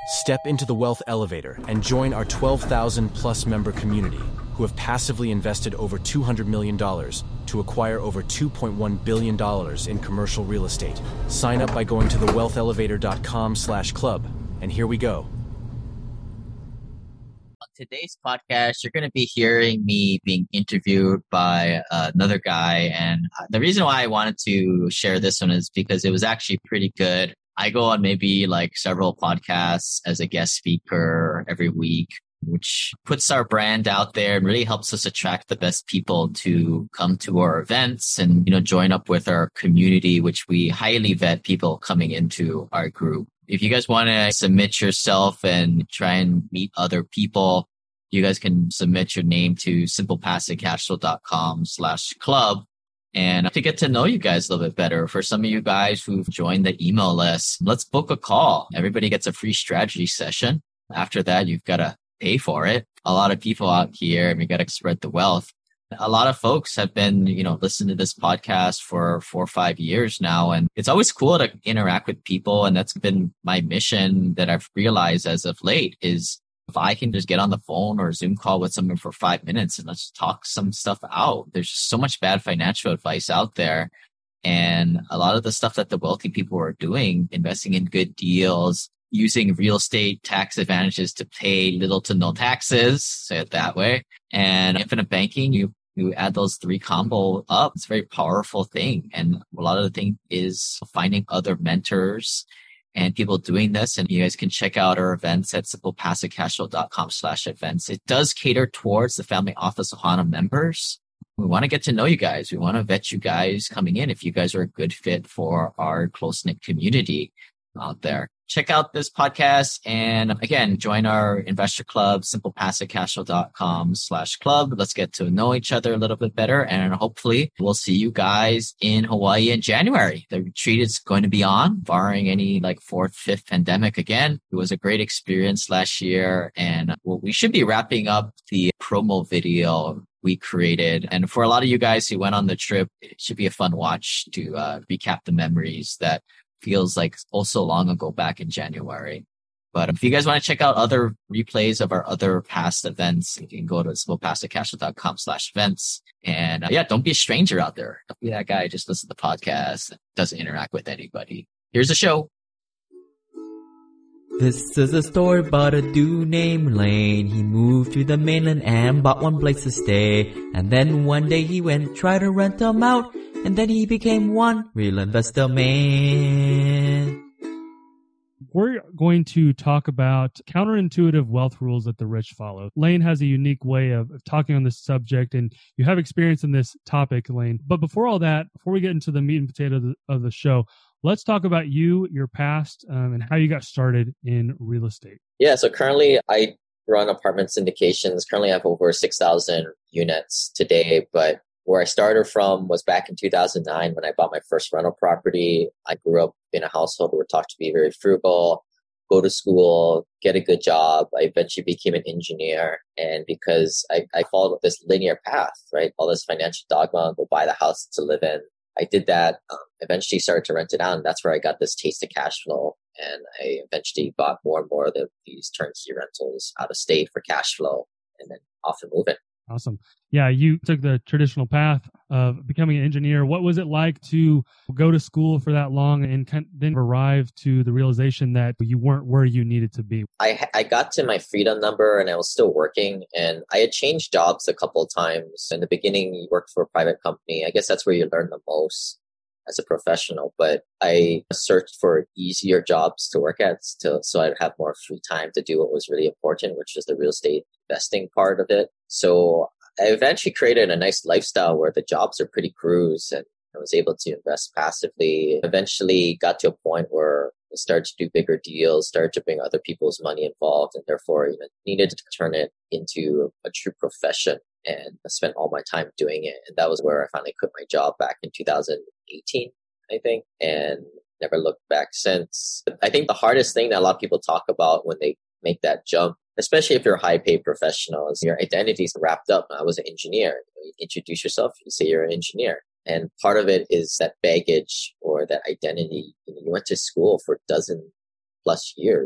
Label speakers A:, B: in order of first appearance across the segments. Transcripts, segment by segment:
A: Step into the Wealth Elevator and join our 12,000 plus member community who have passively invested over $200 million to acquire over $2.1 billion in commercial real estate. Sign up by going to thewealthelevator.com/club. And here we go.
B: On today's podcast, you're going to be hearing me being interviewed by another guy. And the reason why I wanted to share this one is because it was actually pretty good. I go on maybe like several podcasts as a guest speaker every week, which puts our brand out there and really helps us attract the best people to come to our events and, join up with our community, which we highly vet people coming into our group. If you guys want to submit yourself and try and meet other people, you guys can submit your name to simplepassivecashflow.com/club. And to get to know you guys a little bit better, for some of you guys who've joined the email list, let's book a call. Everybody gets a free strategy session. After that, you've got to pay for it. A lot of people out here, and we got to spread the wealth. A lot of folks have been, listening to this podcast for 4 or 5 years now. And it's always cool to interact with people. And that's been my mission that I've realized as of late is if I can just get on the phone or a Zoom call with someone for 5 minutes and let's talk some stuff out. There's so much bad financial advice out there. And a lot of the stuff that the wealthy people are doing, investing in good deals, using real estate tax advantages to pay little to no taxes, say it that way. And infinite banking, you add those 3 combo up. It's a very powerful thing. And a lot of the thing is finding other mentors and people doing this. And you guys can check out our events at simplepassivecashflow.com/events. It does cater towards the Family Office Ohana members. We want to get to know you guys. We want to vet you guys coming in if you guys are a good fit for our close-knit community out there. Check out this podcast and again, join our investor club, simplepassivecashflow.com/club. Let's get to know each other a little bit better. And hopefully we'll see you guys in Hawaii in January. The retreat is going to be on, barring any 4th, 5th pandemic again. It was a great experience last year. And we should be wrapping up the promo video we created. And for a lot of you guys who went on the trip, it should be a fun watch to recap the memories that feels like so long ago back in January. But if you guys want to check out other replays of our other past events, you can go to simplepassivecashflow.com/events. And don't be a stranger out there. Don't be that guy who just listens to the podcast and doesn't interact with anybody. Here's the show.
C: This is a story about a dude named Lane. He moved to the mainland and bought one place to stay. And then one day he went try to rent them out. And then he became one real investor man.
D: We're going to talk about counterintuitive wealth rules that the rich follow. Lane has a unique way of talking on this subject, and you have experience in this topic, Lane. But before all that, before we get into the meat and potato of the show, let's talk about you, your past, and how you got started in real estate.
E: Yeah, so currently I run apartment syndications. Currently I have over 6,000 units today, but where I started from was back in 2009 when I bought my first rental property. I grew up in a household where we're taught to be very frugal, go to school, get a good job. I eventually became an engineer. And because I followed this linear path, right? All this financial dogma, go buy the house to live in. I did that, eventually started to rent it out. And that's where I got this taste of cash flow. And I eventually bought more and more of these turnkey rentals out of state for cash flow and then off and moving.
D: Awesome. Yeah, you took the traditional path of becoming an engineer. What was it like to go to school for that long and then arrive to the realization that you weren't where you needed to be?
E: I got to my freedom number and I was still working, and I had changed jobs a couple of times. In the beginning, you worked for a private company. I guess that's where you learn the most as a professional, but I searched for easier jobs to work at so I'd have more free time to do what was really important, which is the real estate investing part of it. So I eventually created a nice lifestyle where the jobs are pretty cruise and I was able to invest passively. Eventually got to a point where I started to do bigger deals, started to bring other people's money involved, and therefore needed to turn it into a true profession. And I spent all my time doing it. And that was where I finally quit my job back in 2018, I think, and never looked back since. I think the hardest thing that a lot of people talk about when they make that jump, especially if you're a high paid professional, is your identity is wrapped up. I was an engineer. You introduce yourself, you say you're an engineer. And part of it is that baggage or that identity. You went to school for a dozen plus years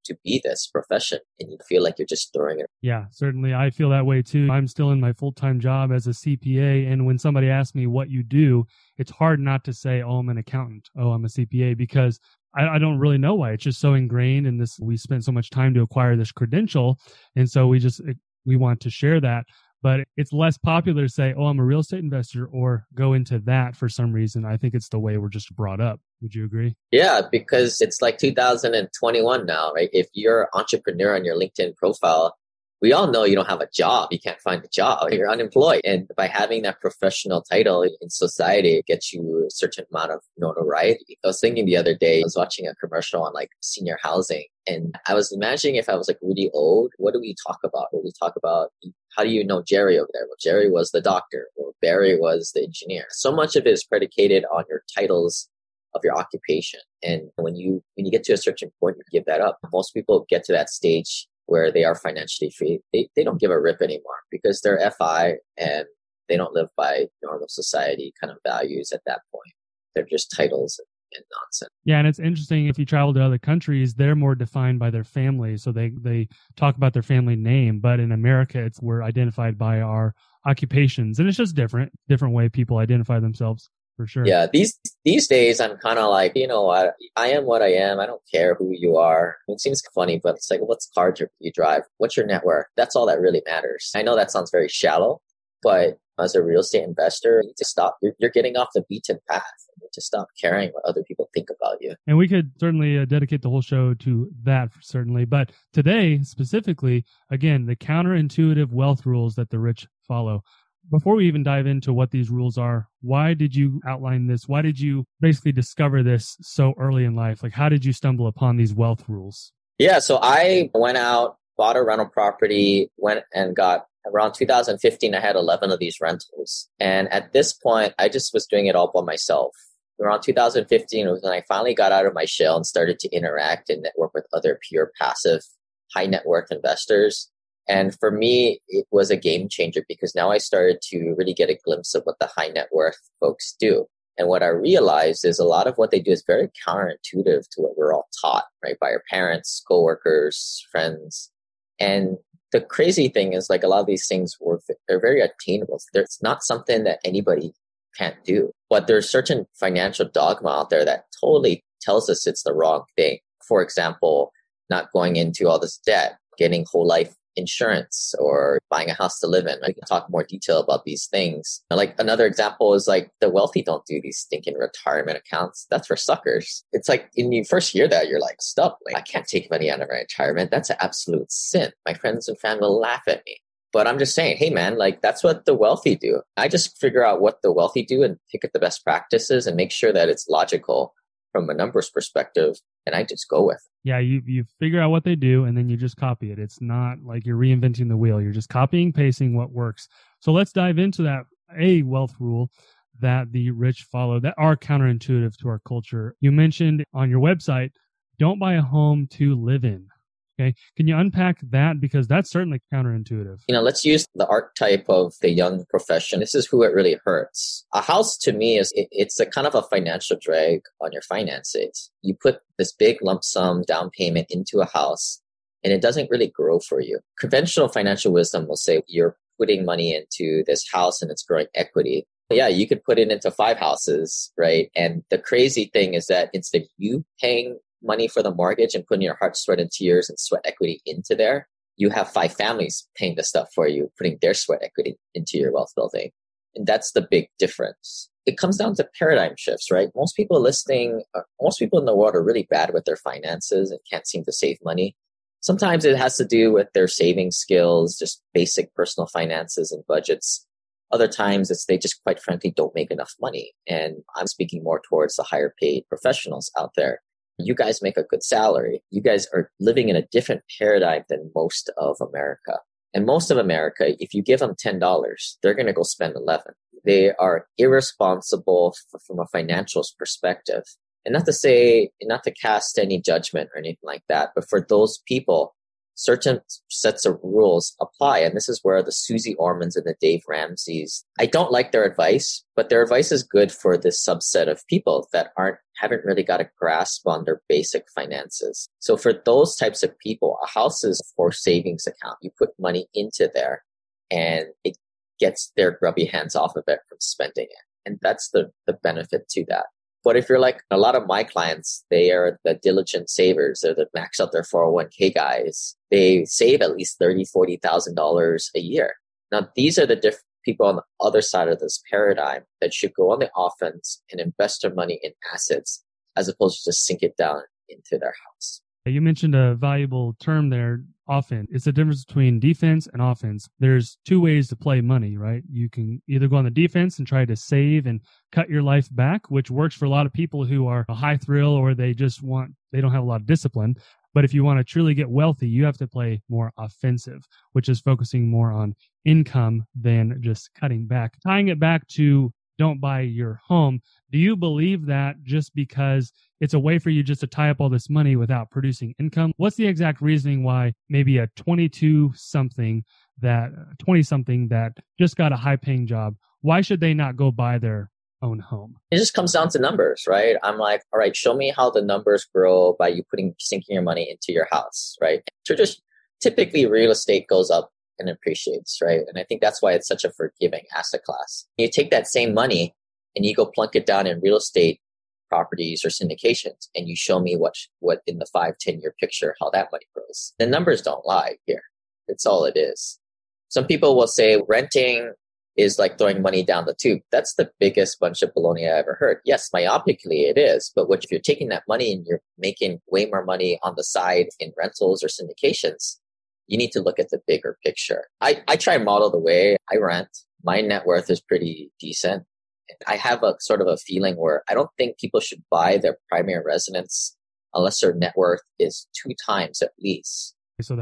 E: to be this profession, and you feel like you're just throwing it.
D: Yeah, certainly. I feel that way too. I'm still in my full-time job as a CPA. And when somebody asks me what you do, it's hard not to say, oh, I'm an accountant. Oh, I'm a CPA, because I don't really know why. It's just so ingrained in this. We spent so much time to acquire this credential. And so we want to share that. But it's less popular to say, oh, I'm a real estate investor, or go into that for some reason. I think it's the way we're just brought up. Would you agree?
E: Yeah, because it's like 2021 now, right? If you're an entrepreneur on your LinkedIn profile, we all know you don't have a job. You can't find a job. You're unemployed. And by having that professional title in society, it gets you a certain amount of notoriety. I was thinking the other day, I was watching a commercial on like senior housing, and I was imagining if I was like really old, what do we talk about? What do we talk about? How do you know Jerry over there? Well, Jerry was the doctor, or Barry was the engineer. So much of it is predicated on your titles of your occupation. And when you get to a certain point, you give that up. Most people get to that stage where they are financially free. They don't give a rip anymore because they're FI and they don't live by normal society kind of values at that point. They're just titles and nonsense.
D: Yeah, and it's interesting, if you travel to other countries, they're more defined by their family. So they talk about their family name, but in America, we're identified by our occupations. And it's just different way people identify themselves. For sure.
E: Yeah, these days I'm kind of like, you know what, I am what I am. I don't care who you are. It seems funny, but it's like, what's car you drive? What's your net worth? That's all that really matters. I know that sounds very shallow, but as a real estate investor, you need to stop. You're getting off the beaten path. You need to stop caring what other people think about you.
D: And we could certainly dedicate the whole show to that, certainly. But today, specifically, again, the counterintuitive wealth rules that the rich follow. Before we even dive into what these rules are, why did you outline this? Why did you basically discover this so early in life? Like, how did you stumble upon these wealth rules?
E: Yeah, so I went out, bought a rental property, went and got around 2015, I had 11 of these rentals. And at this point, I just was doing it all by myself. Around 2015 was when I finally got out of my shell and started to interact and network with other pure passive, high net worth investors. And for me, it was a game changer because now I started to really get a glimpse of what the high net worth folks do. And what I realized is a lot of what they do is very counterintuitive to what we're all taught, right? By our parents, coworkers, friends. And the crazy thing is like a lot of these things they're very attainable. It's not something that anybody can't do, but there's certain financial dogma out there that totally tells us it's the wrong thing. For example, not going into all this debt, getting whole life insurance, or buying a house to live in. I can talk more detail about these things. Like another example is like the wealthy don't do these stinking retirement accounts. That's for suckers. It's like when you first hear that, you're like, stop, like, I can't take money out of my retirement. That's an absolute sin. My friends and family will laugh at me. But I'm just saying, hey man, like that's what the wealthy do. I just figure out what the wealthy do and pick up the best practices and make sure that it's logical from a numbers perspective, and I just go with it.
D: Yeah, you figure out what they do and then you just copy it. It's not like you're reinventing the wheel. You're just copying, pasting what works. So let's dive into that wealth rule that the rich follow that are counterintuitive to our culture. You mentioned on your website, don't buy a home to live in. Okay. Can you unpack that? Because that's certainly counterintuitive.
E: Let's use the archetype of the young profession. This is who it really hurts. A house to me it's a kind of a financial drag on your finances. You put this big lump sum down payment into a house and it doesn't really grow for you. Conventional financial wisdom will say you're putting money into this house and it's growing equity. Yeah, you could put it into 5 houses, right? And the crazy thing is that instead of you paying money for the mortgage and putting your heart, sweat, and tears and sweat equity into there, you have 5 families paying the stuff for you, putting their sweat equity into your wealth building. And that's the big difference. It comes down to paradigm shifts, right? Most people in the world are really bad with their finances and can't seem to save money. Sometimes it has to do with their saving skills, just basic personal finances and budgets. Other times they just quite frankly don't make enough money. And I'm speaking more towards the higher paid professionals out there. You guys make a good salary. You guys are living in a different paradigm than most of America. And most of America, if you give them $10, they're going to go spend 11. They are irresponsible from a financial perspective. And not to cast any judgment or anything like that, but for those people, certain sets of rules apply. And this is where the Susie Ormans and the Dave Ramseys, I don't like their advice, but their advice is good for this subset of people that haven't really got a grasp on their basic finances. So for those types of people, a house is for savings account. You put money into there and it gets their grubby hands off of it from spending it. And that's the benefit to that. But if you're like a lot of my clients, they are the diligent savers. They're the max out their 401k guys. They save at least $30,000, $40,000 a year. Now, these are the different people on the other side of this paradigm that should go on the offense and invest their money in assets as opposed to just sink it down into their house.
D: You mentioned a valuable term there, offense. It's the difference between defense and offense. There's two ways to play money, right? You can either go on the defense and try to save and cut your life back, which works for a lot of people who are a high thrill or they don't have a lot of discipline. But if you want to truly get wealthy, you have to play more offensive, which is focusing more on income than just cutting back. Tying it back to don't buy your home. Do you believe that just because it's a way for you just to tie up all this money without producing income? What's the exact reasoning why maybe a 20-something that just got a high paying job, why should they not go buy their own home?
E: It just comes down to numbers, right? I'm like, all right, show me how the numbers grow by you sinking your money into your house, right? Typically real estate goes up and appreciates, right? And I think that's why it's such a forgiving asset class. You take that same money and you go plunk it down in real estate properties or syndications, and you show me what in the 5-10 year picture, how that money grows. The numbers don't lie here. It's all it is. Some people will say renting is like throwing money down the tube. That's the biggest bunch of baloney I ever heard. Yes, myopically it is. But if you're taking that money and you're making way more money on the side in rentals or syndications, you need to look at the bigger picture. I try and model the way I rent. My net worth is pretty decent. I have a sort of a feeling where I don't think people should buy their primary residence unless their net worth is 2 times at least.
D: So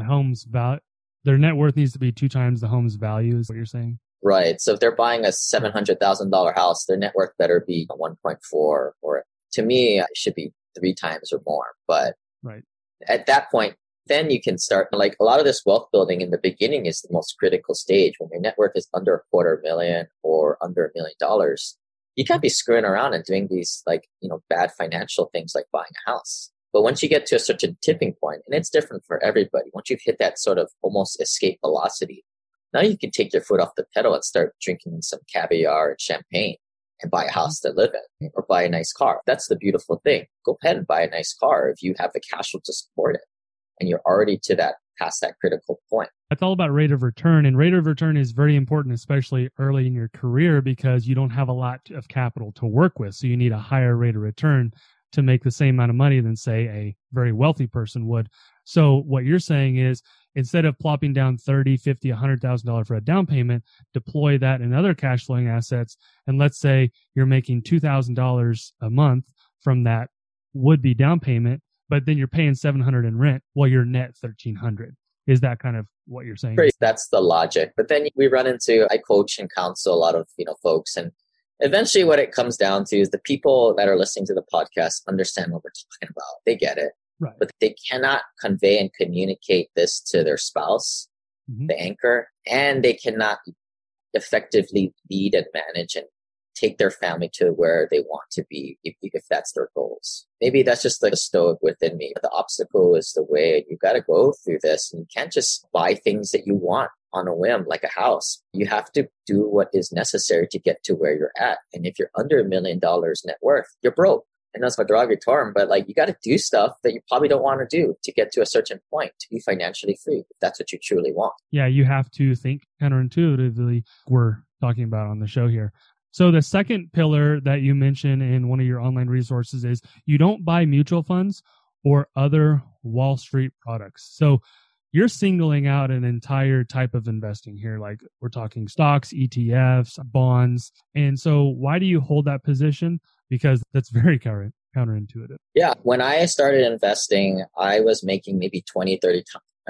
D: their net worth needs to be 2 times the home's value is what you're saying?
E: Right. So if they're buying a $700,000 house, their net worth better be 1.4, or to me, it should be 3 times or more. But
D: right
E: at that point, then you can start, like a lot of this wealth building in the beginning is the most critical stage. When your net worth is under $250,000 or under $1 million, you can't be screwing around and doing these bad financial things like buying a house. But once you get to a certain tipping point, and it's different for everybody, once you've hit that sort of almost escape velocity, now you can take your foot off the pedal and start drinking some caviar and champagne and buy a house to live in or buy a nice car. That's the beautiful thing. Go ahead and buy a nice car if you have the cash flow to support it. And you're already past that critical point.
D: It's all about rate of return. And rate of return is very important, especially early in your career, because you don't have a lot of capital to work with. So you need a higher rate of return to make the same amount of money than, say, a very wealthy person would. So what you're saying is, instead of plopping down $30,000, $50,000, $100,000 for a down payment, deploy that in other cash flowing assets. And let's say you're making $2,000 a month from that would-be down payment, but then you're paying $700 in rent while you're net $1,300. Is that kind of what you're saying?
E: That's the logic. But then I coach and counsel a lot of folks, and eventually what it comes down to is the people that are listening to the podcast understand what we're talking about. They get it.
D: Right.
E: But they cannot convey and communicate this to their spouse, the anchor, and they cannot effectively lead and manage and take their family to where they want to be if that's their goals. Maybe that's just the stoic within me. The obstacle is the way. You got to go through this, and you can't just buy things that you want on a whim like a house. You have to do what is necessary to get to where you're at. And if you're under $1 million net worth, you're broke. And that's my derogatory term, but you got to do stuff that you probably don't want to do to get to a certain point to be financially free, if that's what you truly want.
D: Yeah, you have to think counterintuitively. We're talking about on the show here. So the second pillar that you mentioned in one of your online resources is you don't buy mutual funds or other Wall Street products. So you're singling out an entire type of investing here. Like we're talking stocks, ETFs, bonds. And so why do you hold that position? Because that's very counterintuitive.
E: Yeah. When I started investing, I was making maybe 20 to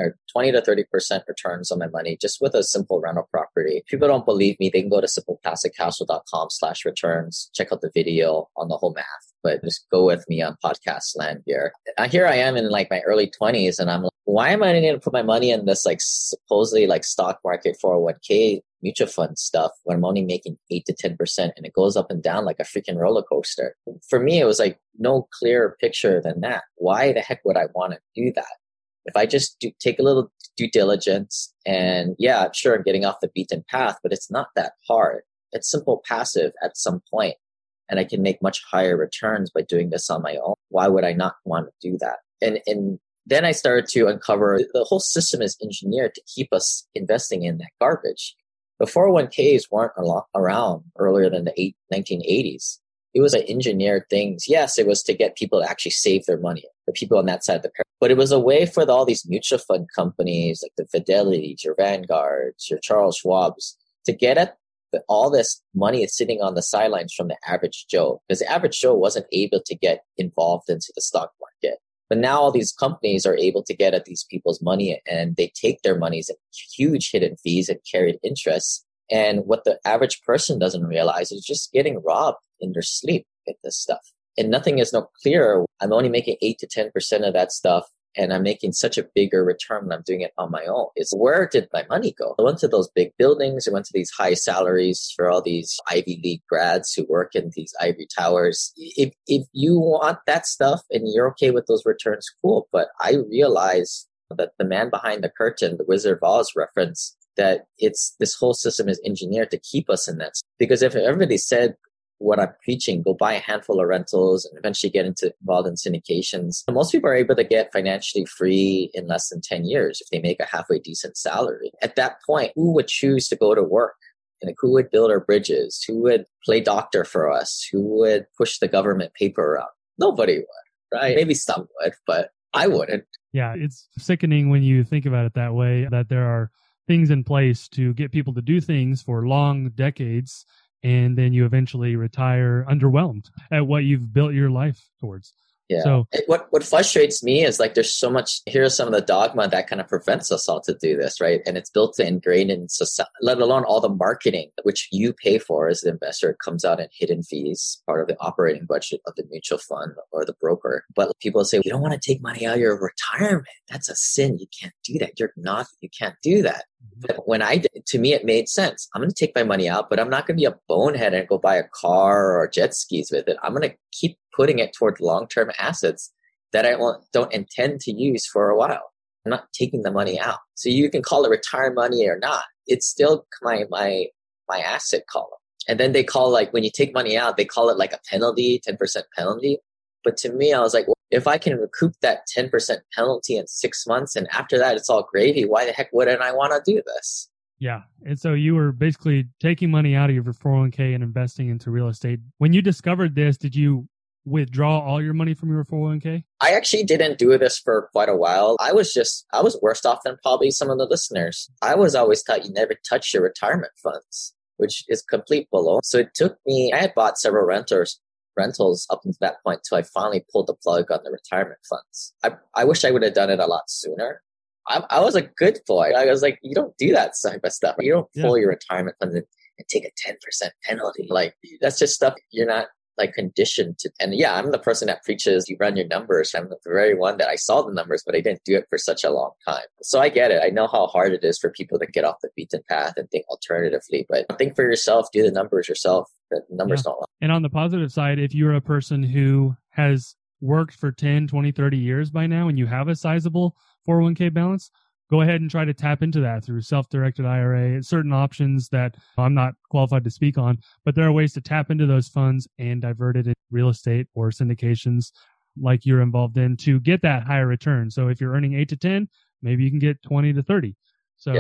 E: 30% returns on my money just with a simple rental property. If people don't believe me, they can go to simplepassivecashflow.com/returns, check out the video on the whole math. but just go with me on podcast land here. Here I am in like my early 20s and I'm like, why am I going to put my money in this like supposedly like stock market 401k mutual fund stuff when I'm only making 8 to 10% and it goes up and down like a freaking roller coaster? For me, it was like no clearer picture than that. Why the heck would I want to do that? If I just take a little due diligence and yeah, I'm sure I'm getting off the beaten path, but it's not that hard. It's simple passive at some point, and I can make much higher returns by doing this on my own. Why would I not want to do that? And then I started to uncover the whole system is engineered to keep us investing in that garbage. The 401ks weren't around earlier than the 1980s. It was an engineered thing. Yes, it was to get people to actually save their money, the people on that side of the pyramid. But it was a way for all these mutual fund companies like the Fidelities, your Vanguards, your Charles Schwabs to get at all this money is sitting on the sidelines from the average Joe, because the average Joe wasn't able to get involved into the stock market. But now all these companies are able to get at these people's money and they take their monies in huge hidden fees and carried interest. And what the average person doesn't realize is just getting robbed in their sleep with this stuff. And nothing is no clearer. I'm only making 8 to 10% of that stuff. And I'm making such a bigger return when I'm doing it on my own. It's where did my money go? I went to those big buildings. I went to these high salaries for all these Ivy League grads who work in these ivory towers. If you want that stuff and you're okay with those returns, cool. But I realize that the man behind the curtain, the Wizard of Oz reference, that this whole system is engineered to keep us in that. Because if everybody said what I'm preaching, go buy a handful of rentals and eventually get involved in syndications, most people are able to get financially free in less than 10 years if they make a halfway decent salary. At that point, who would choose to go to work? And who would build our bridges? Who would play doctor for us? Who would push the government paper around? Nobody would, right? Maybe some would, but I wouldn't.
D: Yeah, it's sickening when you think about it that way, that there are things in place to get people to do things for long decades, and then you eventually retire underwhelmed at what you've built your life towards.
E: Yeah.
D: So
E: what frustrates me is like there's so much, here's some of the dogma that kind of prevents us all to do this, right? And it's built to ingrain in society, let alone all the marketing, which you pay for as an investor. It comes out in hidden fees, part of the operating budget of the mutual fund or the broker. But people say, you don't want to take money out of your retirement. That's a sin. You can't do that. You can't do that. But when I did, to me, it made sense. I'm going to take my money out, but I'm not going to be a bonehead and go buy a car or jet skis with it. I'm going to keep putting it toward long-term assets that I don't intend to use for a while. I'm not taking the money out. So you can call it retirement money or not. It's still my asset column. And then they call, like, when you take money out, they call it like a penalty, 10% penalty. But to me, I was like, well, if I can recoup that 10% penalty in 6 months and after that it's all gravy, why the heck wouldn't I want to do this?
D: Yeah. And so you were basically taking money out of your 401k and investing into real estate. When you discovered this, did you withdraw all your money from your 401k?
E: I actually didn't do this for quite a while. I was worse off than probably some of the listeners. I was always taught you never touch your retirement funds, which is complete baloney. So it took me, I had bought several rentals up until that point till I finally pulled the plug on the retirement funds. I wish I would have done it a lot sooner. I was a good boy. I was like, you don't do that type of stuff. You don't pull your retirement funds and take a 10% penalty. Like, that's just stuff you're not like conditioned to. And yeah, I'm the person that preaches you run your numbers. I'm the very one that I saw the numbers, but I didn't do it for such a long time. So I get it. I know how hard it is for people to get off the beaten path and think alternatively, but think for yourself, do the numbers yourself. The numbers don't lie.
D: And on the positive side, if you're a person who has worked for 10, 20, 30 years by now and you have a sizable 401k balance, go ahead and try to tap into that through self-directed IRA, certain options that I'm not qualified to speak on, but there are ways to tap into those funds and divert it in real estate or syndications like you're involved in to get that higher return. So if you're earning 8 to 10, maybe you can get 20 to 30. So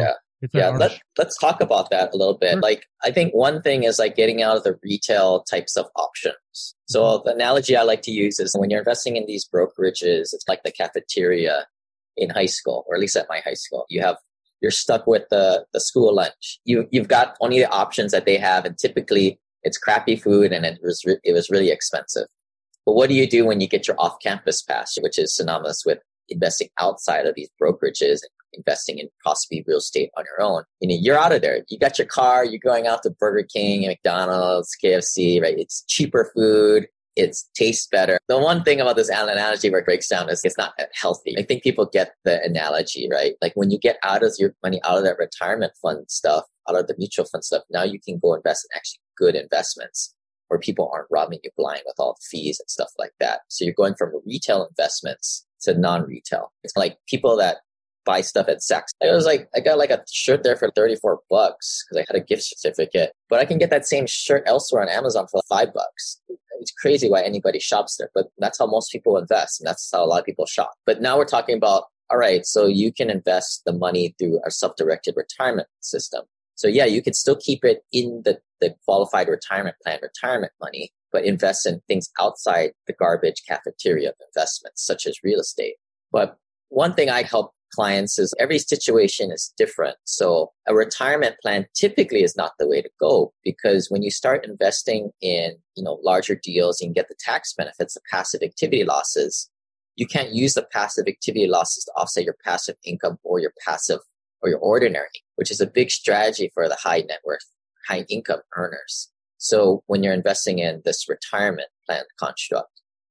E: let's talk about that a little bit. Sure. Like, I think one thing is like getting out of the retail types of options. So the analogy I like to use is when you're investing in these brokerages, it's like the cafeteria in high school, or at least at my high school. You're stuck with the school lunch. You've got only the options that they have, and typically it's crappy food and it was really expensive. But what do you do when you get your off-campus pass, which is synonymous with investing outside of these brokerages and investing in possibly real estate on your own? You're out of there. You got your car, you're going out to Burger King, McDonald's, KFC, right? It's cheaper food. It tastes better. The one thing about this analogy where it breaks down is it's not healthy. I think people get the analogy, right? Like when you get out of your money out of that retirement fund stuff, out of the mutual fund stuff, now you can go invest in actually good investments where people aren't robbing you blind with all the fees and stuff like that. So you're going from retail investments to non-retail. It's like people that buy stuff at Saks. I got like a shirt there for $34 because I had a gift certificate, but I can get that same shirt elsewhere on Amazon for $5. It's crazy why anybody shops there, but that's how most people invest. And that's how a lot of people shop. But now we're talking about, all right, so you can invest the money through our self-directed retirement system. So yeah, you could still keep it in the qualified retirement plan, retirement money, but invest in things outside the garbage cafeteria of investments, such as real estate. But one thing I help clients is every situation is different. So a retirement plan typically is not the way to go, because when you start investing in, larger deals, you can get the tax benefits of passive activity losses. You can't use the passive activity losses to offset your passive income or your passive or your ordinary, which is a big strategy for the high net worth, high income earners. So when you're investing in this retirement plan construct,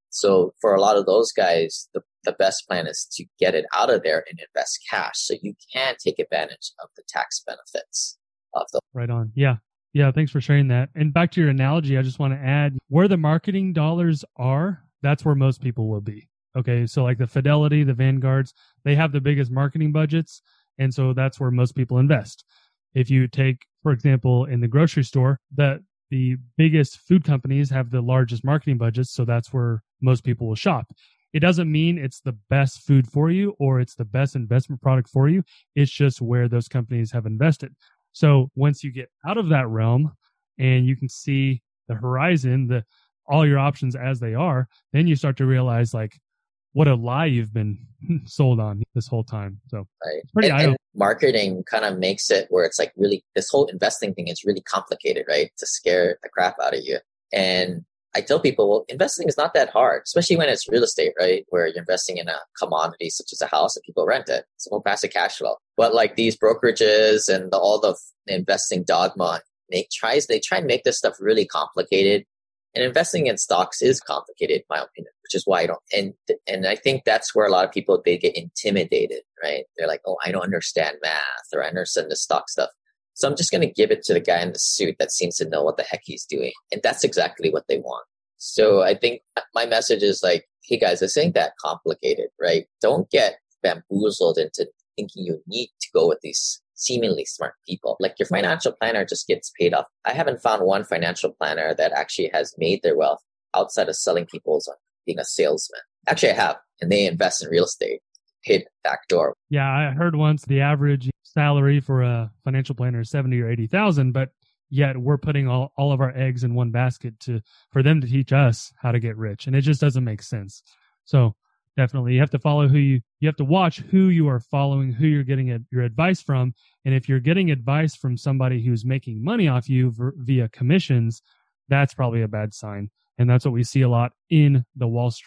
E: so for a lot of those guys, the best plan is to get it out of there and invest cash so you can take advantage of the tax benefits of the.
D: Right on. Yeah. Yeah. Thanks for sharing that. And back to your analogy, I just want to add where the marketing dollars are, that's where most people will be. Okay. So like the Fidelity, the Vanguards, they have the biggest marketing budgets. And so that's where most people invest. If you take, for example, in the grocery store, the biggest food companies have the largest marketing budgets. So that's where most people will shop. It doesn't mean it's the best food for you or it's the best investment product for you. It's just where those companies have invested. So once you get out of that realm and you can see the horizon, all your options as they are, then you start to realize like what a lie you've been sold on this whole time. So
E: right. And marketing kind of makes it where it's like really, this whole investing thing is really complicated, right? To scare the crap out of you. And I tell people, well, investing is not that hard, especially when it's real estate, right? Where you're investing in a commodity such as a house and people rent it. It's more passive cash flow. But like these brokerages and all the investing dogma, they try and make this stuff really complicated. And investing in stocks is complicated, in my opinion, which is why I don't. And I think that's where a lot of people, they get intimidated, right? They're like, oh, I don't understand math or I understand the stock stuff. So I'm just going to give it to the guy in the suit that seems to know what the heck he's doing. And that's exactly what they want. So I think my message is like, hey guys, this ain't that complicated, right? Don't get bamboozled into thinking you need to go with these seemingly smart people. Like your financial planner just gets paid off. I haven't found one financial planner that actually has made their wealth outside of selling people's on being a salesman. Actually, I have, and they invest in real estate. Hit back door.
D: Yeah, I heard once the average salary for a financial planner is 70 or 80,000, but yet we're putting all of our eggs in one basket for them to teach us how to get rich. And it just doesn't make sense. So definitely you have to follow you have to watch who you are following, who you're getting your advice from. And if you're getting advice from somebody who's making money off you via commissions, that's probably a bad sign. And that's what we see a lot in the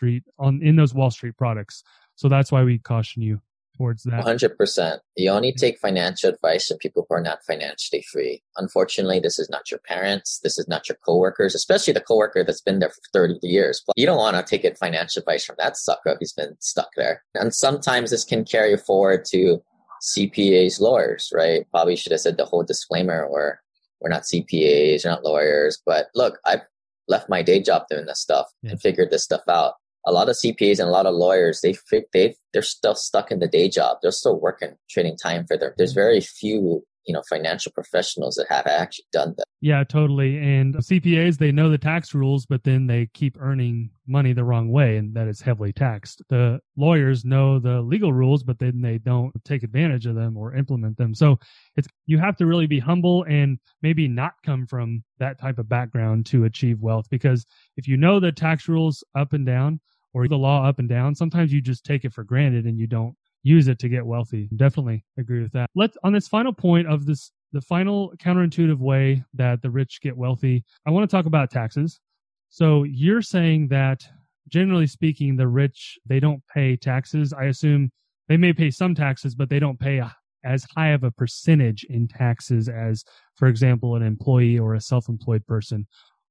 D: in those Wall Street products. So that's why we caution you towards that.
E: 100%. You only take financial advice from people who are not financially free. Unfortunately, this is not your parents. This is not your coworkers, especially the coworker that's been there for 30 years. You don't want to take financial advice from that sucker who's been stuck there. And sometimes this can carry forward to CPAs, lawyers, right? Probably should have said the whole disclaimer where we're not CPAs, we're not lawyers. But look, I've left my day job doing this stuff and figured this stuff out. A lot of CPAs and a lot of lawyers, they're still stuck in the day job. They're still working, trading time for there's very few, financial professionals that have actually done that.
D: Yeah, totally. And CPAs, they know the tax rules, but then they keep earning money the wrong way, and that is heavily taxed. The lawyers know the legal rules, but then they don't take advantage of them or implement them. So you have to really be humble and maybe not come from that type of background to achieve wealth, because if you know the tax rules up and down, or the law up and down, sometimes you just take it for granted and you don't use it to get wealthy. Definitely agree with that. On this final point of the final counterintuitive way that the rich get wealthy, I want to talk about taxes. So you're saying that generally speaking, the rich, they don't pay taxes. I assume they may pay some taxes, but they don't pay as high of a percentage in taxes as, for example, an employee or a self-employed person.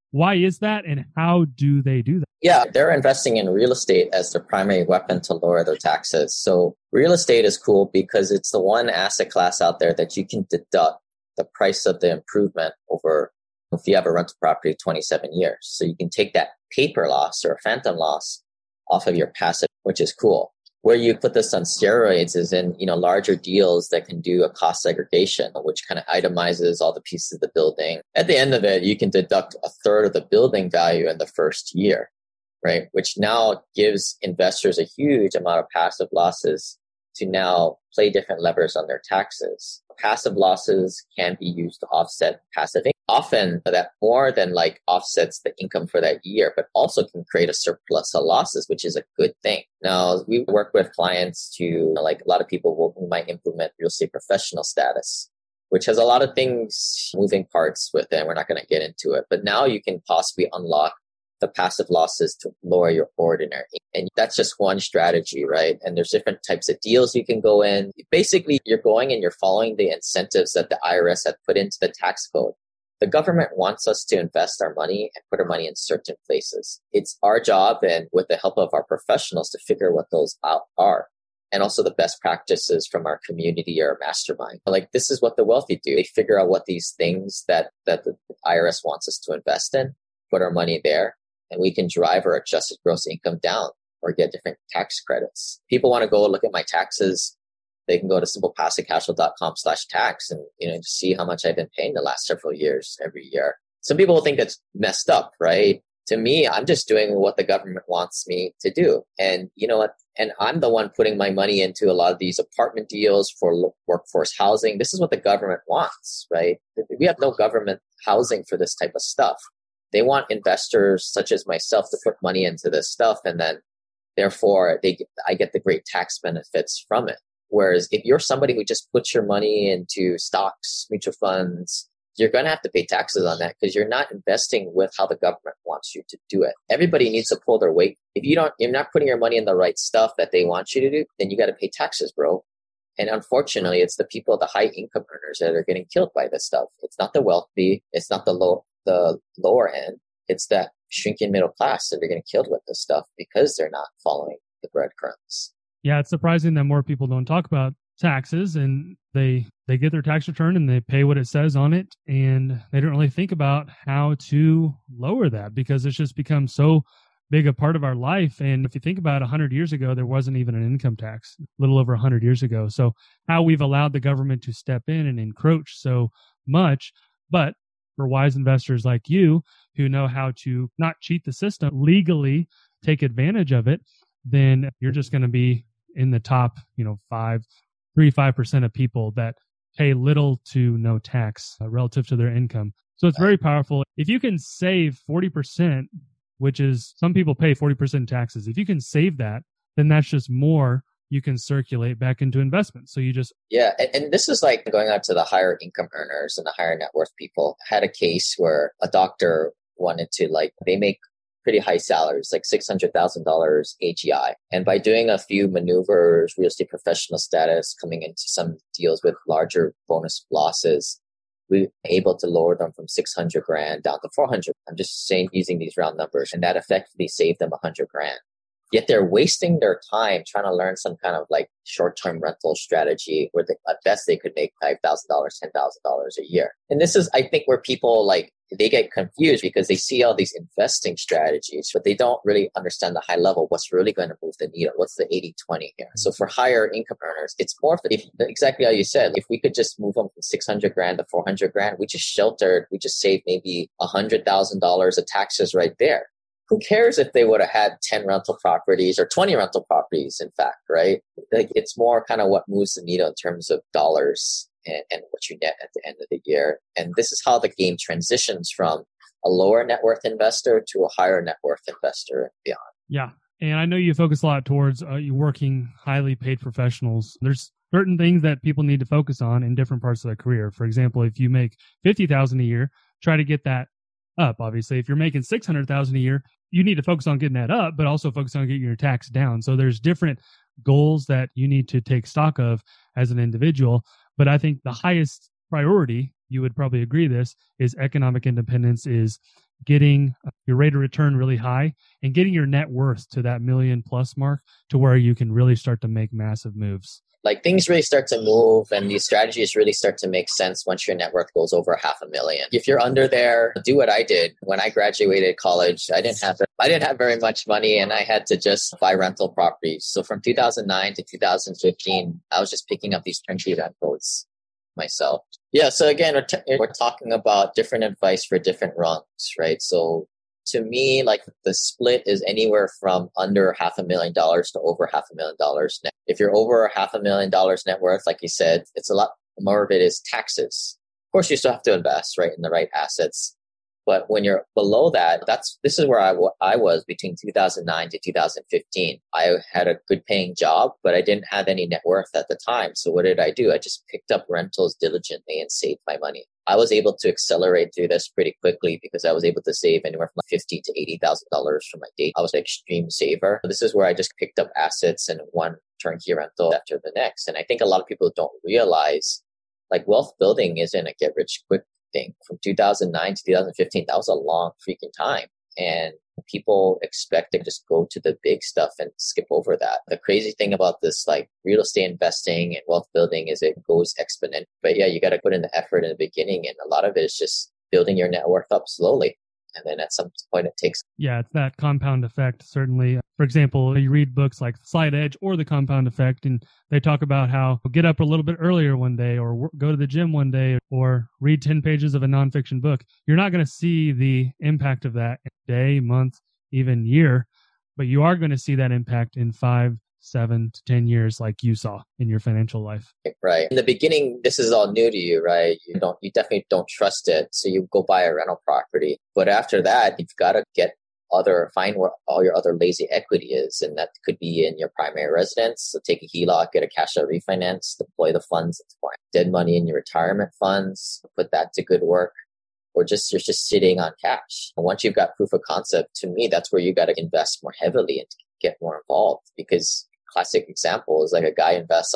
D: Why is that, and how do they do that?
E: Yeah, they're investing in real estate as their primary weapon to lower their taxes. So real estate is cool because it's the one asset class out there that you can deduct the price of the improvement over, if you have a rental property, 27 years. So you can take that paper loss or phantom loss off of your passive, which is cool. Where you put this on steroids is in, larger deals that can do a cost segregation, which kind of itemizes all the pieces of the building. At the end of it, you can deduct a third of the building value in the first year, right? Which now gives investors a huge amount of passive losses to now play different levers on their taxes. Passive losses can be used to offset passive income. Often that more than offsets the income for that year, but also can create a surplus of losses, which is a good thing. Now, we work with clients to, a lot of people who might implement real estate professional status, which has a lot of things, moving parts with it. We're not going to get into it, but now you can possibly unlock the passive losses to lower your ordinary. And that's just one strategy, right? And there's different types of deals you can go in. Basically, you're going and you're following the incentives that the IRS had put into the tax code. The government wants us to invest our money and put our money in certain places. It's our job, and with the help of our professionals, to figure what those out are. And also the best practices from our community or mastermind. This is what the wealthy do. They figure out what these things that the IRS wants us to invest in, put our money there, and we can drive our adjusted gross income down or get different tax credits. People want to go look at my taxes. They can go to simplepassivecashflow.com/tax and, just see how much I've been paying the last several years every year. Some people will think that's messed up, right? To me, I'm just doing what the government wants me to do. And you know what? And I'm the one putting my money into a lot of these apartment deals for workforce housing. This is what the government wants, right? We have no government housing for this type of stuff. They want investors such as myself to put money into this stuff, and then therefore I get the great tax benefits from it. Whereas if you're somebody who just puts your money into stocks, mutual funds, you're going to have to pay taxes on that because you're not investing with how the government wants you to do it. Everybody needs to pull their weight. If you're not putting your money in the right stuff that they want you to do, then you got to pay taxes, bro. And unfortunately, it's the people, the high income earners that are getting killed by this stuff. It's not the wealthy. It's not the lower end. It's that shrinking middle class that are getting killed with this stuff because they're not following the breadcrumbs.
D: Yeah, it's surprising that more people don't talk about taxes, and they get their tax return and they pay what it says on it, and they don't really think about how to lower that because it's just become so big a part of our life. And if you think about 100 years ago, there wasn't even an income tax, a little over 100 years ago. So how we've allowed the government to step in and encroach so much, but for wise investors like you who know how to not cheat the system, legally take advantage of it, then you're just going to be in the top, 5% of people that pay little to no tax relative to their income. So it's very powerful. If you can save 40%, which is some people pay 40% taxes, if you can save that, then that's just more you can circulate back into investments. So you just...
E: Yeah. And this is going out to the higher income earners and the higher net worth people. I had a case where a doctor wanted to they make pretty high salaries, $600,000 AGI. And by doing a few maneuvers, real estate professional status, coming into some deals with larger bonus losses, we were able to lower them from $600,000 down to $400,000. I'm just saying, using these round numbers, and that effectively saved them $100,000. Yet they're wasting their time trying to learn some kind of short-term rental strategy where at best they could make $5,000, $10,000 a year. And this is, I think, where people they get confused because they see all these investing strategies, but they don't really understand the high level, what's really going to move the needle. What's the 80-20 here? So for higher income earners, it's more exactly how you said, if we could just move them from $600,000 to $400,000, we just saved maybe $100,000 of taxes right there. Who cares if they would have had 10 rental properties or 20 rental properties, in fact, right? It's more kind of what moves the needle in terms of dollars and what you net at the end of the year. And this is how the game transitions from a lower net worth investor to a higher net worth investor and beyond.
D: Yeah. And I know you focus a lot towards you working highly paid professionals. There's certain things that people need to focus on in different parts of their career. For example, if you make $50,000 a year, try to get that up. Obviously, if you're making $600,000 a year, you need to focus on getting that up, but also focus on getting your tax down. So there's different goals that you need to take stock of as an individual. But I think the highest priority, you would probably agree this, is economic independence, is getting your rate of return really high and getting your net worth to that $1 million+ mark to where you can really start to make massive moves.
E: Like things really start to move and these strategies really start to make sense once your net worth goes over $500,000. If you're under there, do what I did. When I graduated college, I didn't have very much money and I had to just buy rental properties. So from 2009 to 2015, I was just picking up these turnkey rentals myself. Yeah. So again, we're talking about different advice for different rungs, right? So to me, like the split is anywhere from under $500,000 to over $500,000 net. If you're over $500,000 net worth, like you said, it's a lot more of it is taxes. Of course, you still have to invest, right, in the right assets. But when you're below that, this is where I was between 2009 to 2015. I had a good paying job, but I didn't have any net worth at the time. So what did I do? I just picked up rentals diligently and saved my money. I was able to accelerate through this pretty quickly because I was able to save anywhere from $50,000 to $80,000 from my day. I was an extreme saver. This is where I just picked up assets and one turnkey rental after the next. And I think a lot of people don't realize like wealth building isn't a get rich quick thing. From 2009 to 2015, that was a long freaking time. And people expect to just go to the big stuff and skip over that. The crazy thing about this, like real estate investing and wealth building is it goes exponential. But yeah, you got to put in the effort in the beginning. And a lot of it is just building your net worth up slowly. And then at some point it takes.
D: Yeah, it's that compound effect, certainly. For example, you read books like Slight Edge or The Compound Effect, and they talk about how get up a little bit earlier one day or go to the gym one day or read 10 pages of a nonfiction book. You're not going to see the impact of that in a day, month, even year, but you are going to see that impact in 5, 7 to 10 years like you saw in your financial life.
E: Right. In the beginning, this is all new to you, right? You definitely don't trust it. So you go buy a rental property. But after that, you've got to find where all your other lazy equity is. And that could be in your primary residence. So take a HELOC, get a cash out refinance, deploy the funds, dead money in your retirement funds, put that to good work. Or you're just sitting on cash. And once you've got proof of concept, to me, that's where you got to invest more heavily and get more involved. Because classic example is like a guy invests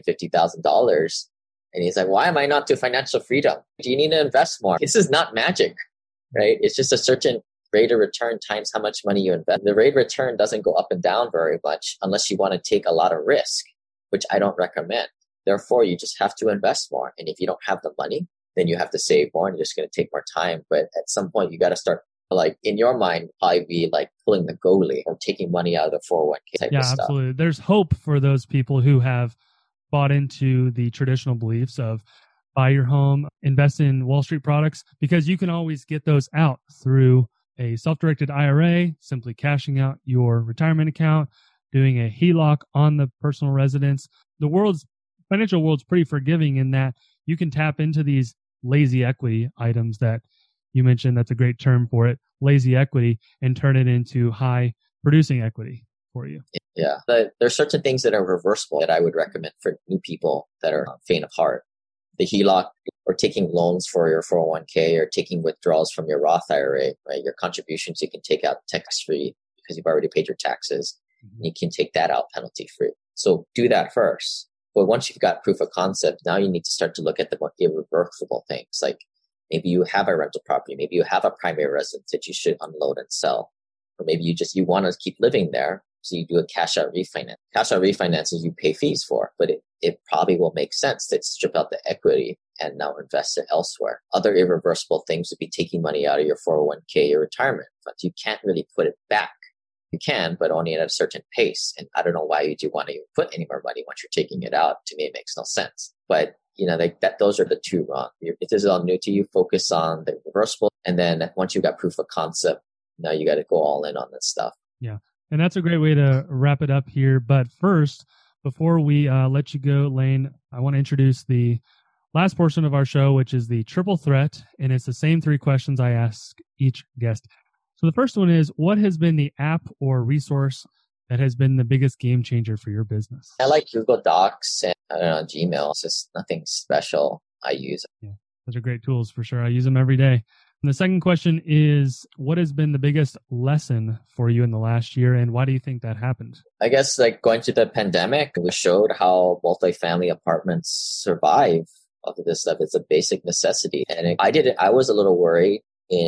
E: $150,000 and he's like, why am I not to financial freedom? Do you need to invest more? This is not magic, right? It's just a certain rate of return times how much money you invest. The rate of return doesn't go up and down very much unless you want to take a lot of risk, which I don't recommend. Therefore, you just have to invest more. And if you don't have the money, then you have to save more and you're just going to take more time. But at some point, you got to start, like in your mind, probably be like pulling the goalie or taking money out of the 401k type of stuff. Yeah,
D: absolutely. There's hope for those people who have bought into the traditional beliefs of buy your home, invest in Wall Street products, because you can always get those out through a self-directed IRA, simply cashing out your retirement account, doing a HELOC on the personal residence. The financial world's pretty forgiving in that you can tap into these lazy equity items that you mentioned. That's a great term for it, lazy equity, and turn it into high producing equity for you.
E: Yeah. There are certain things that are reversible that I would recommend for new people that are faint of heart. The HELOC, or taking loans for your 401k, or taking withdrawals from your Roth IRA, right? Your contributions you can take out tax-free because you've already paid your taxes. Mm-hmm. You can take that out penalty-free. So do that first. But once you've got proof of concept, now you need to start to look at the more irreversible things. Like maybe you have a rental property, maybe you have a primary residence that you should unload and sell. Or maybe you want to keep living there. So you do a cash out refinance. Cash out refinances you pay fees for, but it probably will make sense to strip out the equity and now invest it elsewhere. Other irreversible things would be taking money out of your 401k, your retirement funds. You can't really put it back. You can, but only at a certain pace. And I don't know why you do want to even put any more money once you're taking it out. To me, it makes no sense. But those are the two wrong. If this is all new to you, focus on the reversible. And then once you've got proof of concept, now you got to go all in on this stuff.
D: Yeah. And that's a great way to wrap it up here. But first, before we let you go, Lane, I want to introduce the last portion of our show, which is the triple threat. And it's the same 3 questions I ask each guest. So the first one is, what has been the app or resource that has been the biggest game changer for your business?
E: I like Google Docs and Gmail. It's just nothing special I use.
D: Yeah, those are great tools for sure. I use them every day. And the second question is, what has been the biggest lesson for you in the last year, and why do you think that happened?
E: I guess like going through the pandemic, we showed how multifamily apartments survive off of this stuff. It's a basic necessity. And I was a little worried in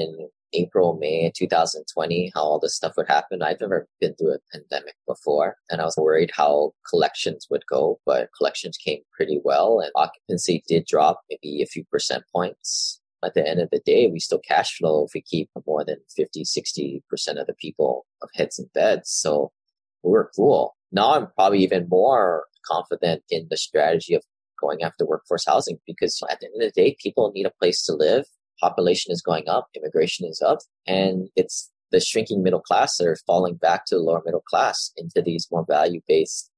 E: April, May 2020, how all this stuff would happen. I've never been through a pandemic before, and I was worried how collections would go, but collections came pretty well, and occupancy did drop maybe a few percent points. At the end of the day, we still cash flow if we keep more than 50-60% of the people of heads in beds. So we were cool. Now I'm probably even more confident in the strategy of going after workforce housing, because at the end of the day, people need a place to live. Population is going up, immigration is up, and it's the shrinking middle class that are falling back to the lower middle class into these more value-based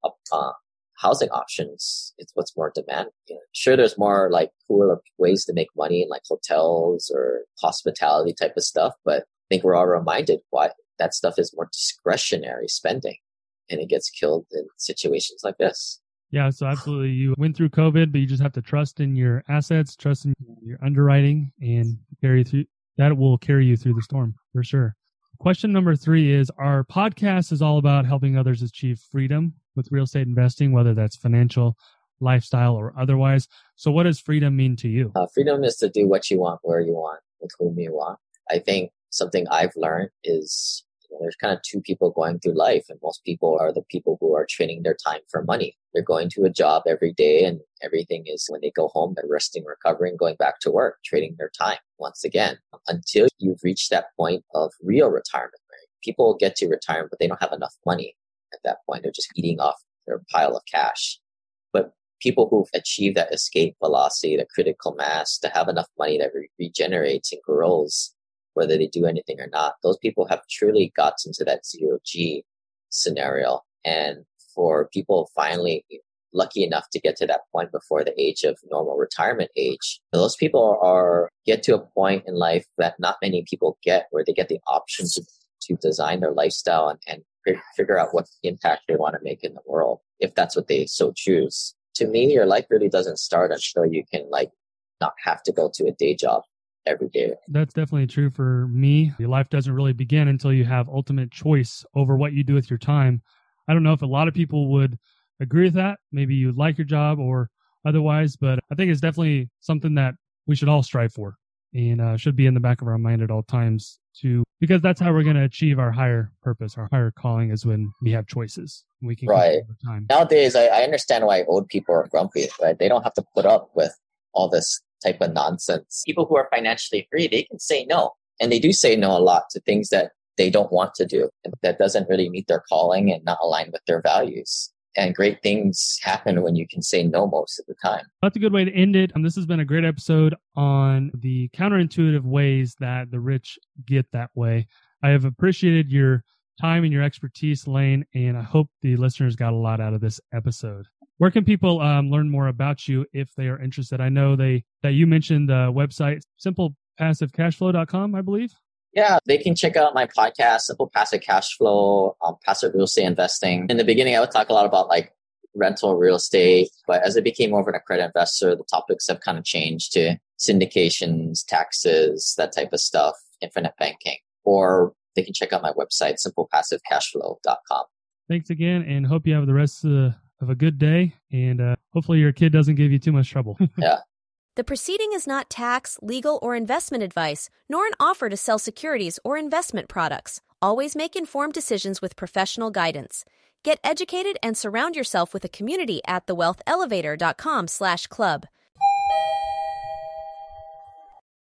E: housing options. It's what's more demand. Sure, there's more like cooler ways to make money in like hotels or hospitality type of stuff, but I think we're all reminded why that stuff is more discretionary spending, and it gets killed in situations like this.
D: Yeah, so absolutely. You went through COVID, but you just have to trust in your assets, trust in your underwriting, and carry through. That will carry you through the storm for sure. Question number 3 is, our podcast is all about helping others achieve freedom with real estate investing, whether that's financial, lifestyle, or otherwise. So what does freedom mean to you?
E: Freedom is to do what you want, where you want, with whom you want. I think something I've learned is there's kind of two people going through life, and most people are the people who are trading their time for money. They're going to a job every day, and everything is when they go home, they're resting, recovering, going back to work, trading their time once again, until you've reached that point of real retirement. Right? People get to retirement, but they don't have enough money at that point. They're just eating off their pile of cash. But people who've achieved that escape velocity, the critical mass, to have enough money that regenerates and grows, whether they do anything or not, those people have truly gotten to that 0G scenario. And for people finally lucky enough to get to that point before the age of normal retirement age, those people get to a point in life that not many people get, where they get the option to design their lifestyle and figure out what impact they want to make in the world, if that's what they so choose. To me, your life really doesn't start until you can not have to go to a day job every day.
D: That's definitely true for me. Your life doesn't really begin until you have ultimate choice over what you do with your time. I don't know if a lot of people would agree with that. Maybe you like your job or otherwise, but I think it's definitely something that we should all strive for and should be in the back of our mind at all times too, because that's how we're going to achieve our higher purpose, our higher calling, is when we have choices. We can
E: right.
D: Time.
E: Nowadays, I understand why old people are grumpy, right? They don't have to put up with all this type of nonsense. People who are financially free, they can say no. And they do say no a lot to things that they don't want to do, that doesn't really meet their calling and not align with their values. And great things happen when you can say no most of the time.
D: That's a good way to end it. This has been a great episode on the counterintuitive ways that the rich get that way. I have appreciated your time and your expertise, Lane, and I hope the listeners got a lot out of this episode. Where can people learn more about you if they are interested? I know that you mentioned the website, simplepassivecashflow.com, I believe.
E: Yeah, they can check out my podcast, Simple Passive Cash Flow, Passive Real Estate Investing. In the beginning, I would talk a lot about rental real estate, but as I became more of an accredited investor, the topics have kind of changed to syndications, taxes, that type of stuff, infinite banking. Or they can check out my website, simplepassivecashflow.com.
D: Thanks again, and hope you have the rest of a good day, and hopefully your kid doesn't give you too much trouble.
E: Yeah.
F: The proceeding is not tax, legal, or investment advice, nor an offer to sell securities or investment products. Always make informed decisions with professional guidance. Get educated and surround yourself with a community at thewealthelevator.com/club.